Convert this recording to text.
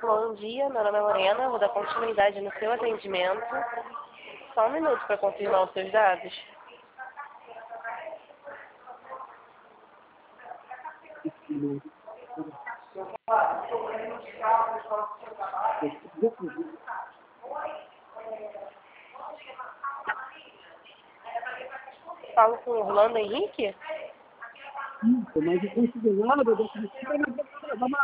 Bom dia, meu nome é Lorena, vou dar continuidade no seu atendimento. Só um minuto para confirmar os seus dados. Falo com o Orlando Henrique? Isso, mas o considerado da